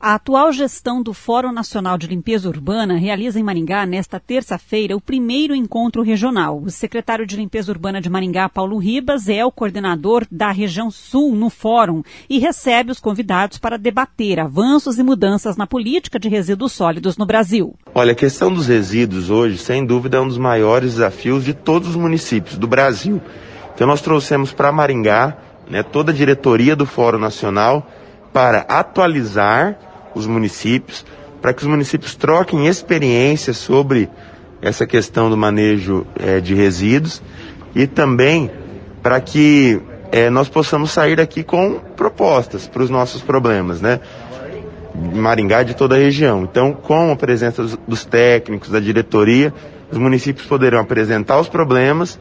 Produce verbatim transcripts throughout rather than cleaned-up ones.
A atual gestão do Fórum Nacional de Limpeza Urbana realiza em Maringá, nesta terça-feira, o primeiro encontro regional. O secretário de Limpeza Urbana de Maringá, Paulo Ribas, é o coordenador da região sul no fórum e recebe os convidados para debater avanços e mudanças na política de resíduos sólidos no Brasil. Olha, a questão dos resíduos hoje, sem dúvida, é um dos maiores desafios de todos os municípios do Brasil. Então nós trouxemos para Maringá, né, toda a diretoria do Fórum Nacional para atualizar os municípios, para que os municípios troquem experiências sobre essa questão do manejo é, de resíduos e também para que é, nós possamos sair daqui com propostas para os nossos problemas, né? Maringá e de toda a região. Então, com a presença dos, dos técnicos, da diretoria, os municípios poderão apresentar os problemas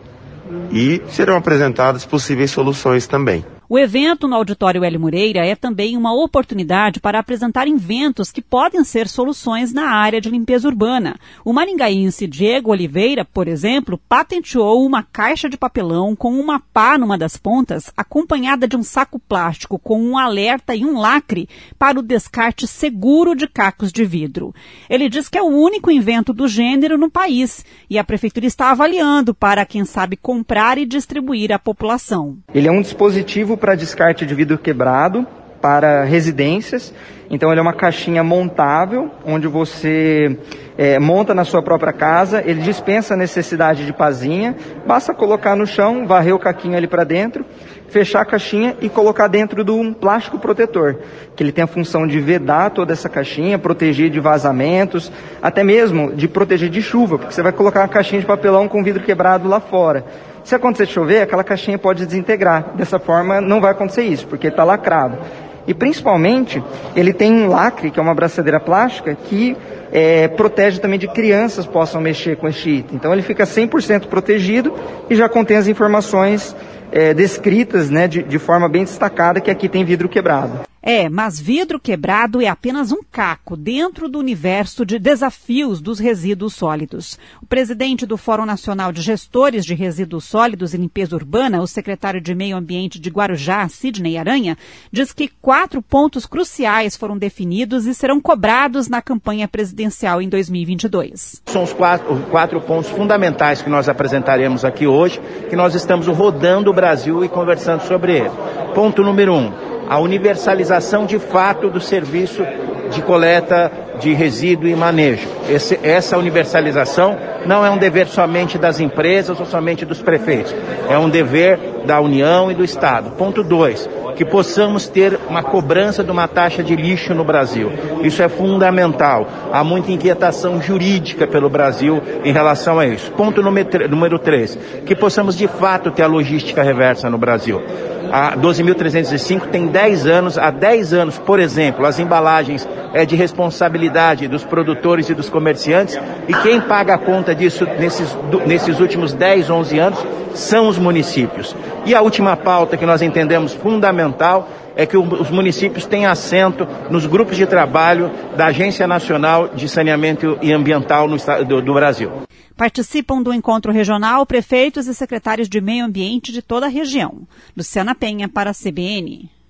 e serão apresentadas possíveis soluções também. O evento no Auditório Hélio Moreira é também uma oportunidade para apresentar inventos que podem ser soluções na área de limpeza urbana. O maringaense Diego Oliveira, por exemplo, patenteou uma caixa de papelão com uma pá numa das pontas, acompanhada de um saco plástico com um alerta e um lacre para o descarte seguro de cacos de vidro. Ele diz que é o único invento do gênero no país e a prefeitura está avaliando para, quem sabe, comprar e distribuir à população. Ele é um dispositivo para descarte de vidro quebrado para residências. Então ele é uma caixinha montável, onde você é, monta na sua própria casa, ele dispensa a necessidade de pazinha, basta colocar no chão, varrer o caquinho ali para dentro, fechar a caixinha e colocar dentro de um plástico protetor, que ele tem a função de vedar toda essa caixinha, proteger de vazamentos, até mesmo de proteger de chuva, porque você vai colocar uma caixinha de papelão com vidro quebrado lá fora. Se acontecer de chover, aquela caixinha pode desintegrar. Dessa forma, não vai acontecer isso, porque ele está lacrado. E, principalmente, ele tem um lacre, que é uma abraçadeira plástica, que é, protege também de crianças possam mexer com este item. Então, ele fica cem por cento protegido e já contém as informações é, descritas, né, de, de forma bem destacada, que aqui tem vidro quebrado. É, mas vidro quebrado é apenas um caco dentro do universo de desafios dos resíduos sólidos. O presidente do Fórum Nacional de Gestores de Resíduos Sólidos e Limpeza Urbana, o secretário de Meio Ambiente de Guarujá, Sidney Aranha, diz que quatro pontos cruciais foram definidos e serão cobrados na campanha presidencial em dois mil e vinte e dois. São os quatro, quatro pontos fundamentais que nós apresentaremos aqui hoje, que nós estamos rodando o Brasil e conversando sobre ele. Ponto número um. A universalização de fato do serviço de coleta de resíduo e manejo. Esse, essa universalização não é um dever somente das empresas ou somente dos prefeitos. É um dever da União e do Estado. Ponto dois. Que possamos ter uma cobrança de uma taxa de lixo no Brasil. Isso é fundamental. Há muita inquietação jurídica pelo Brasil em relação a isso. Ponto número três. Que possamos de fato ter a logística reversa no Brasil. A doze mil trezentos e cinco tem dez anos, há dez anos, por exemplo, as embalagens é de responsabilidade dos produtores e dos comerciantes, e quem paga a conta disso nesses, nesses últimos dez, onze anos são os municípios. E a última pauta que nós entendemos fundamental é que os municípios têm assento nos grupos de trabalho da Agência Nacional de Saneamento e Ambiental no estado do, do Brasil. Participam do encontro regional prefeitos e secretários de meio ambiente de toda a região. Luciana Penha para a C B N.